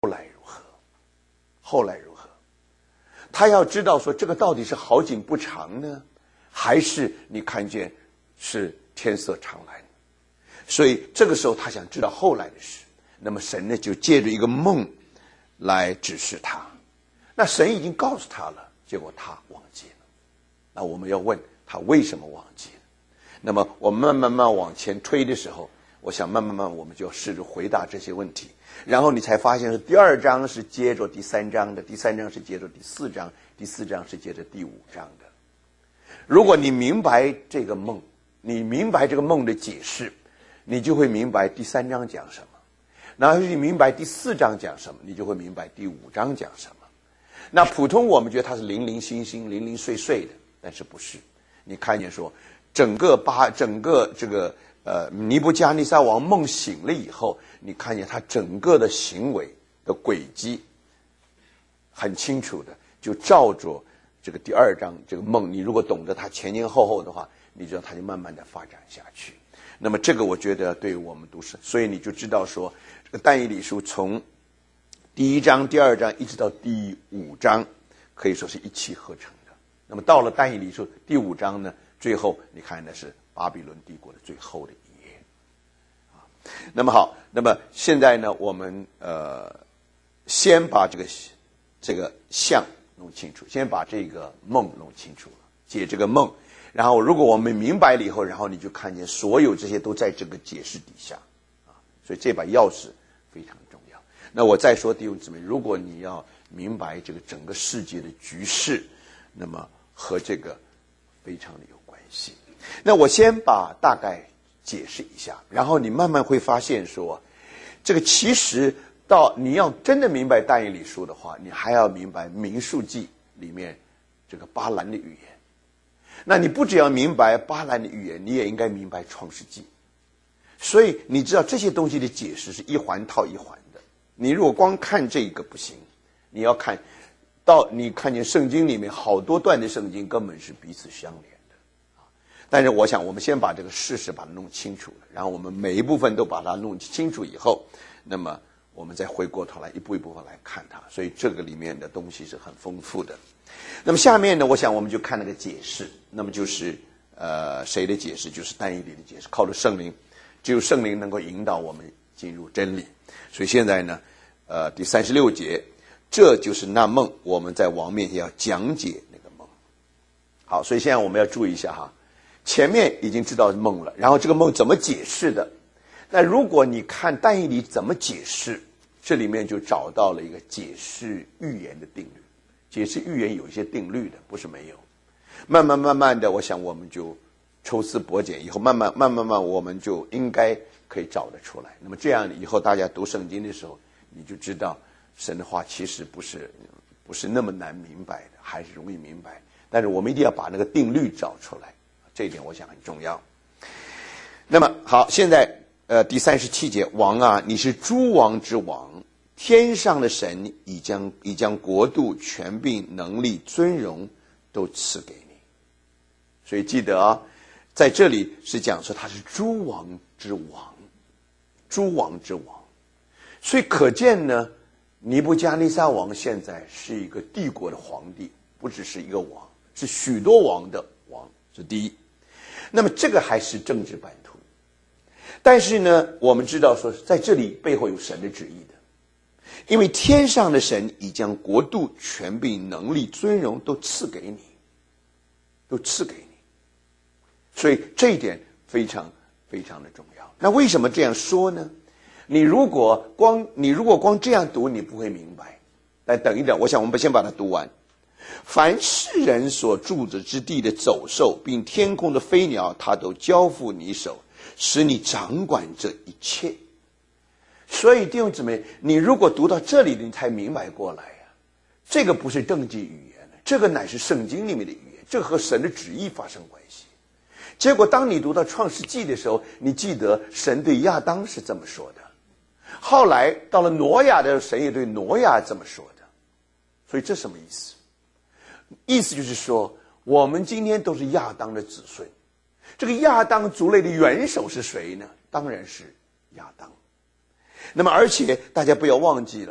后来如何？后来如何？他要知道说这个到底是好景不长呢，还是你看见是天色常蓝？所以这个时候他想知道后来的事。那么神呢就借着一个梦来指示他。那神已经告诉他了，结果他忘记了。那我们要问他为什么忘记了？那么我们慢慢往前推的时候，我想慢慢我们就要试着回答这些问题。然后你才发现是第2章是接着第3章的，第3章是接着第4章，第4章是接着第5章的。如果你明白这个梦，你明白这个梦的解释，你就会明白第3章讲什么。然后你明白第4章讲什么，你就会明白第5章讲什么。那普通我们觉得它是零零星星、零零碎碎的，但是不是。你看见说整个这个尼布加尼撒王梦醒了以后，你看见他整个的行为的轨迹很清楚的，就照着这个第2章这个梦，你如果懂得它前前后后的话，你知道它就慢慢的发展下去。那么这个我觉得对于我们读书，所以你就知道说这个但以理书从第1章、第2章一直到第5章，可以说是一气呵成的。那么到了但以理书第5章呢，最后你看的是巴比伦帝国的最后的一页。那么好，那么现在呢，我们先把这个象弄清楚，先把这个梦弄清楚了，解这个梦。然后如果我们明白了以后，然后你就看见所有这些都在这个解释底下啊，所以这把钥匙非常重要。那我再说弟兄姊妹，如果你要明白这个整个世界的局势，那么和这个非常的有关系。那我先把大概解释一下，然后你慢慢会发现说，这个其实到你要真的明白但以理书的话，你还要明白民数记里面这个巴兰的语言。那你不只要明白巴兰的语言，你也应该明白创世纪。所以你知道这些东西的解释是一环套一环的。你如果光看这个不行，你要看到你看见圣经里面好多段的圣经根本是彼此相连的。但是我想我们先把这个事实把它弄清楚了，然后我们每一部分都把它弄清楚以后，那么我们再回过头来一步一步来看它。所以这个里面的东西是很丰富的。那么下面呢，我想我们就看那个解释。那么就是谁的解释？就是但以理的解释，靠着圣灵，只有圣灵能够引导我们进入真理。所以现在呢第36节，这就是那梦，我们在王面前要讲解那个梦。好，所以现在我们要注意一下哈，前面已经知道梦了，然后这个梦怎么解释的。那如果你看但以理怎么解释，这里面就找到了一个解释预言的定律。解释预言有一些定律的，不是没有。慢慢的，我想我们就抽丝剥茧，以后慢慢我们就应该可以找得出来。那么这样以后大家读圣经的时候，你就知道神的话其实不是那么难明白的，还是容易明白。但是我们一定要把那个定律找出来，这一点我想很重要。那么好，现在第37节，王啊，你是诸王之王，天上的神已将国度、权柄、能力、尊荣都赐给你。所以记得啊，在这里是讲说他是诸王之王，诸王之王。所以可见呢，尼布加尼撒王现在是一个帝国的皇帝，不只是一个王，是许多王的王，是第一。那么这个还是政治版图，但是呢，我们知道说在这里背后有神的旨意的。因为天上的神已将国度、权柄、能力、尊荣都赐给你，都赐给你。所以这一点非常非常的重要。那为什么这样说呢？你如果光这样读，你不会明白。但等一等，我想我们先把它读完。凡世人所住着之地的走兽，并天空的飞鸟，他都交付你手，使你掌管这一切。所以弟兄姊妹，你如果读到这里，你才明白过来呀，这个不是政治语言，这个乃是圣经里面的语言，这和神的旨意发生关系。结果当你读到创世纪的时候，你记得神对亚当是这么说的，后来到了挪亚的时候，神也对挪亚这么说的。所以这什么意思？意思就是说，我们今天都是亚当的子孙。这个亚当族类的元首是谁呢？当然是亚当。那么而且大家不要忘记了，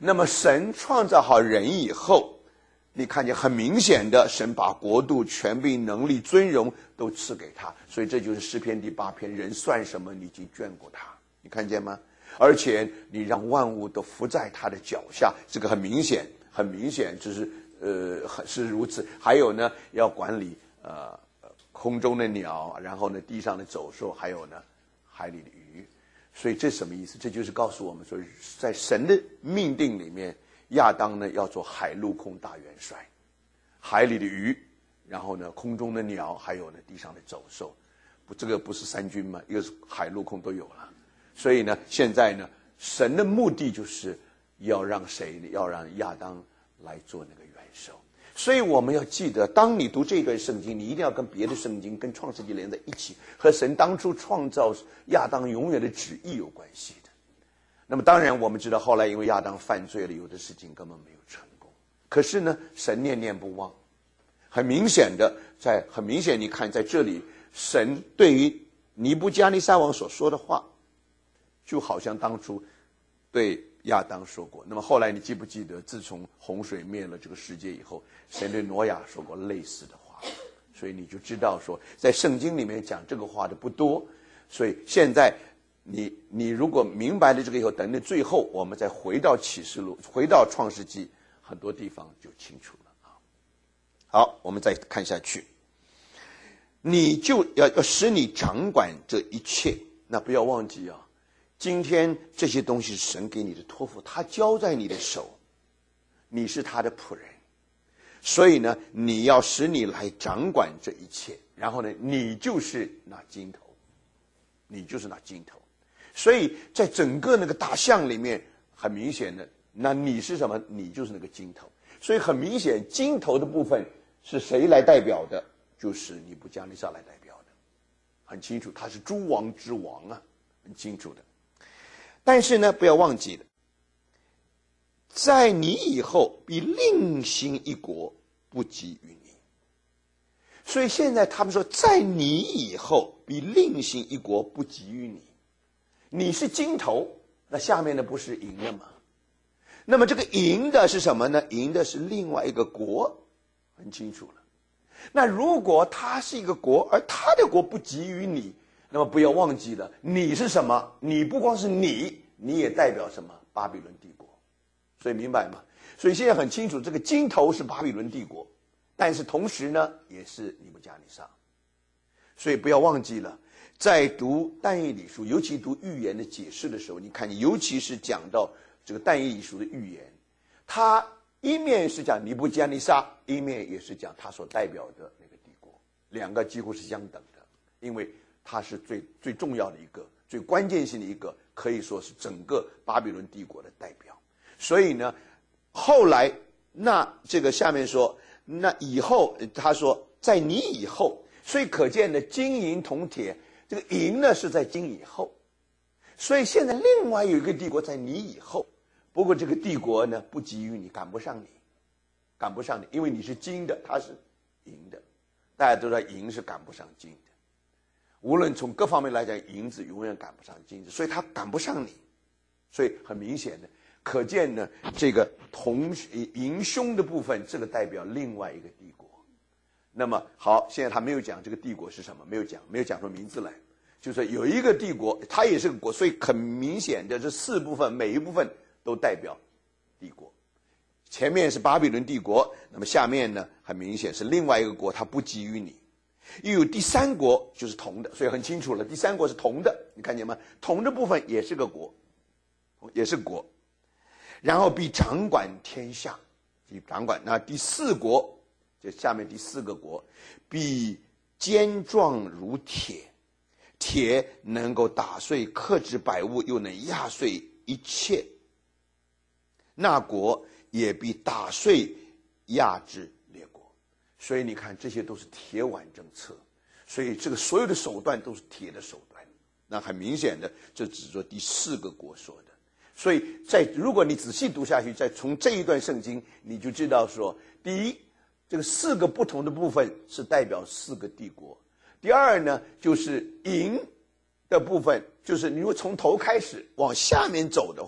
那么神创造好人以后，你看见很明显的，神把国度、权柄、能力、尊荣都赐给他，所以这就是诗篇第8篇，人算什么，你已经眷顾他，你看见吗？而且你让万物都伏在他的脚下，这个很明显，很明显，就是是如此。还有呢，要管理空中的鸟，然后呢地上的走兽，还有呢海里的鱼。所以这什么意思？这就是告诉我们说，在神的命定里面，亚当呢要做海陆空大元帅，海里的鱼，然后呢空中的鸟，还有呢地上的走兽。这个不是三军吗？一个是海陆空都有了。所以呢现在呢神的目的就是要让谁呢？要让亚当来做那个元首。所以我们要记得，当你读这段圣经，你一定要跟别的圣经、跟创世纪连在一起，和神当初创造亚当永远的旨意有关系的。那么当然我们知道，后来因为亚当犯罪了，有的事情根本没有成功。可是呢神念念不忘，很明显你看在这里，神对于尼布加尼撒王所说的话，就好像当初对亚当说过。那么后来你记不记得，自从洪水灭了这个世界以后，神对挪亚说过类似的话。所以你就知道说，在圣经里面讲这个话的不多。所以现在你如果明白了这个以后，等到最后我们再回到启示录，回到创世纪，很多地方就清楚了啊。好，我们再看下去。你就要使你掌管这一切。那不要忘记啊，今天这些东西是神给你的托付，他交在你的手，你是他的仆人，所以呢你要使你来掌管这一切。然后呢你就是那金头，你就是那金头。所以在整个那个大象里面，很明显的，那你是什么？你就是那个金头。所以很明显，金头的部分是谁来代表的？就是尼布加尼撒来代表的，很清楚，他是诸王之王啊，很清楚的。但是呢不要忘记了，在你以后必另兴一国，不及于你。所以现在他们说，在你以后必另兴一国，不及于你。你是金头，那下面的不是银的吗？那么这个银的是什么呢？银的是另外一个国，很清楚了。那如果他是一个国，而他的国不及于你，那么不要忘记了，你是什么？你不光是你也代表什么？巴比伦帝国。所以明白吗？所以现在很清楚，这个金头是巴比伦帝国，但是同时呢也是尼布加尼撒。所以不要忘记了，在读但以理书，尤其读预言的解释的时候，你看，尤其是讲到这个但以理书的预言，它一面是讲尼布加尼撒，一面也是讲他所代表的那个帝国，两个几乎是相等的，因为它是最重要的一个，最关键性的一个，可以说是整个巴比伦帝国的代表。所以呢后来那这个下面说，那以后他说在你以后，所以可见的金银铜铁，这个银呢是在金以后，所以现在另外有一个帝国在你以后。不过这个帝国呢不及于你，赶不上你，因为你是金的，它是银的。大家都知道银是赶不上金的，无论从各方面来讲，银子永远赶不上金子，所以它赶不上你。所以很明显的可见呢，这个银胸的部分，这个代表另外一个帝国。那么好，现在他没有讲这个帝国是什么，没有讲出名字来，就是有一个帝国，它也是个国。所以很明显的这四部分，每一部分都代表帝国。前面是巴比伦帝国，那么下面呢很明显是另外一个国，它不及于你。又有第三国，就是铜的，所以很清楚了，第三国是铜的，你看见吗？铜的部分也是个国，也是国。然后必掌管天下，掌管。那第四国，就下面第四个国，必坚壮如铁，铁能够打碎克制百物，又能压碎一切。那国也必打碎压制列国。所以你看，这些都是铁腕政策，所以这个所有的手段都是铁的手段。那很明显的，这只是说第四个国说的。所以如果你仔细读下去，再从这一段圣经，你就知道说，第一，这个四个不同的部分是代表四个帝国。第二呢，就是银的部分，就是你如果从头开始往下面走的话，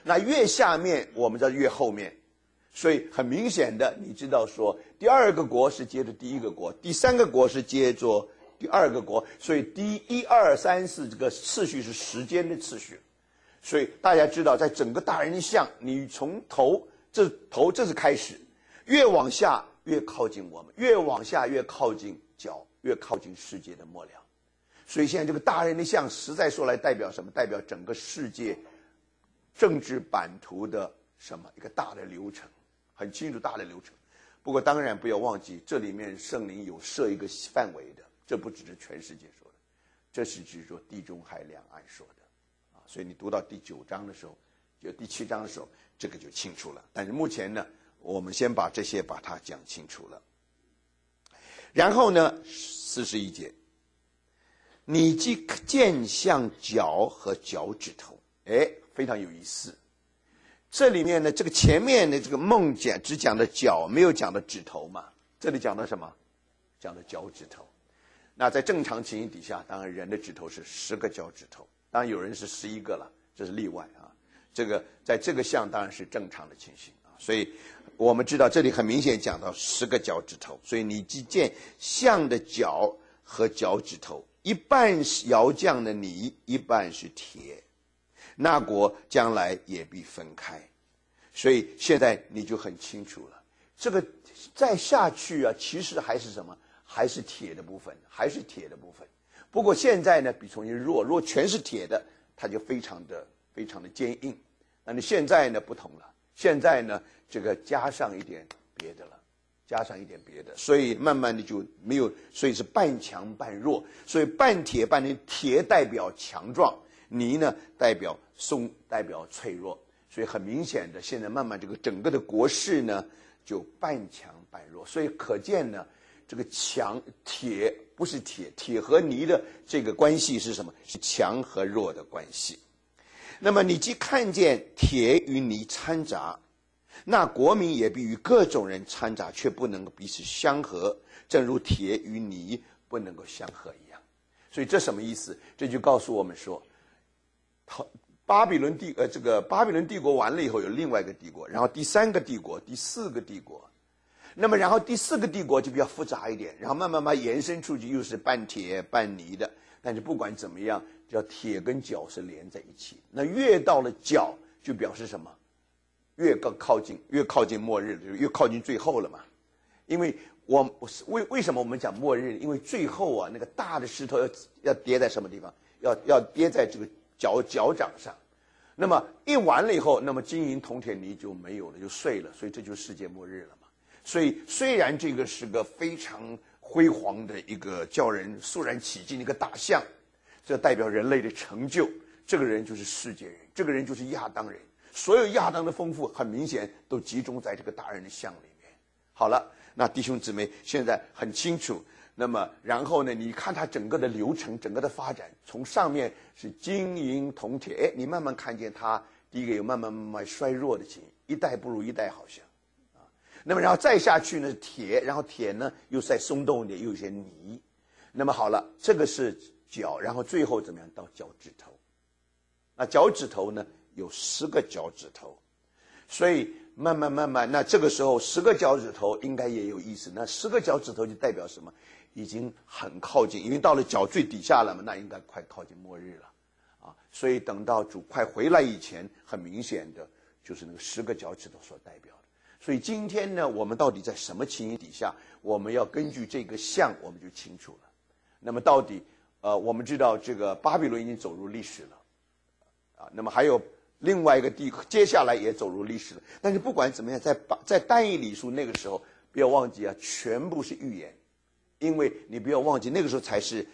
那越下面我们知道越后面，所以很明显的，你知道说第二个国是接着第一个国，第三个国是接着第二个国，所以第1、2、3、4这个次序是时间的次序。所以大家知道，在整个大人像，你从头这是开始，越往下越靠近我们，越往下越靠近脚，越靠近世界的末了。所以现在这个大人的像，实在说来代表什么？代表整个世界政治版图的什么一个大的流程，很清楚大的流程。不过当然不要忘记，这里面圣灵有设一个范围的，这不只是全世界说的，这是指说地中海两岸说的啊。所以你读到第9章的时候，就第7章的时候，这个就清楚了。但是目前呢，我们先把这些把它讲清楚了。然后呢，41节，你既见像脚和脚趾头，非常有意思。这里面呢，这个前面的这个梦讲只讲的脚，没有讲的指头嘛。这里讲的什么？讲的脚趾头。那在正常情形底下，当然人的指头是10个脚趾头，当然有人是11个了，这是例外啊。这个在这个像当然是正常的情形啊。所以我们知道这里很明显讲到10个脚趾头，所以你既见像的脚和脚趾头，一半是窑匠的泥，一半是铁，那国将来也必分开。所以现在你就很清楚了，这个再下去啊，其实还是什么？还是铁的部分，还是铁的部分。不过现在呢，比从前弱，如果全是铁的，它就非常的坚硬。那你现在呢不同了，现在呢这个加上一点别的了，加上一点别的，所以慢慢的就没有，所以是半强半弱。所以半铁半泥，铁代表强壮，泥呢代表松，代表脆弱。所以很明显的，现在慢慢这个整个的国势呢就半强半弱。所以可见呢，这个强铁不是铁和泥的这个关系是什么？是强和弱的关系。那么你既看见铁与泥掺杂，那国民也必与各种人掺杂，却不能够彼此相合，正如铁与泥不能够相合一样。所以这什么意思？这就告诉我们说，巴比伦帝国完了以后，有另外一个帝国，然后第3个帝国，第4个帝国。那么然后第4个帝国就比较复杂一点，然后慢慢延伸出去，又是半铁半泥的。但是不管怎么样，叫铁跟脚是连在一起。那越到了脚，就表示什么？越靠近末日，就越靠近最后了嘛。因为为什么我们讲末日？因为最后啊，那个大的石头要跌在什么地方？要跌在这个脚掌上。那么一完了以后，那么金银铜铁泥就没有了，就碎了。所以这就是世界末日了嘛。所以虽然这个是个非常辉煌的一个叫人肃然起敬的一个大象，这代表人类的成就。这个人就是世界人，这个人就是亚当人。所有亚当的丰富，很明显都集中在这个大人的像里面。好了，那弟兄姊妹现在很清楚。那么然后呢，你看它整个的流程，整个的发展，从上面是金银铜铁，你慢慢看见它第一个有慢慢衰弱的情形，一代不如一代，好像啊。那么然后再下去呢，铁，然后铁呢又再松动一点，又有些泥。那么好了，这个是脚，然后最后怎么样到脚趾头？那脚趾头呢有10个脚趾头，所以慢慢，那这个时候10个脚趾头应该也有意思。那10个脚趾头就代表什么？已经很靠近，因为到了脚最底下了嘛，那应该快靠近末日了啊。所以等到主快回来以前，很明显的就是那个10个脚趾头所代表的。所以今天呢，我们到底在什么情形底下，我们要根据这个像，我们就清楚了。那么到底我们知道这个巴比伦已经走入历史了啊，那么还有另外一个地，接下来也走入历史了。但是不管怎么样，在但以理书那个时候，不要忘记啊，全部是预言。因为你不要忘记，那个时候才是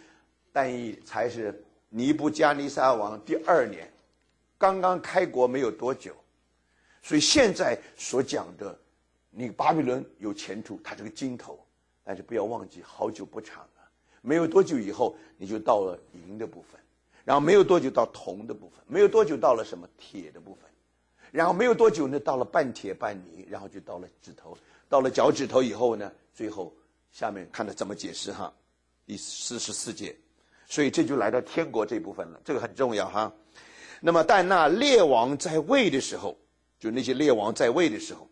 尼布加尼撒王第2年，刚刚开国没有多久。所以现在所讲的，你巴比伦有前途，它这个金头，但是不要忘记，好久不长啊，没有多久以后，你就到了银的部分。然后没有多久到铜的部分，没有多久到了什么铁的部分，然后没有多久呢到了半铁半泥，然后就到了指头，到了脚趾头以后呢，最后下面看他怎么解释哈，第44节，所以这就来到天国这部分了，这个很重要哈。 那么但那列王在位的时候，就那些列王在位的时候，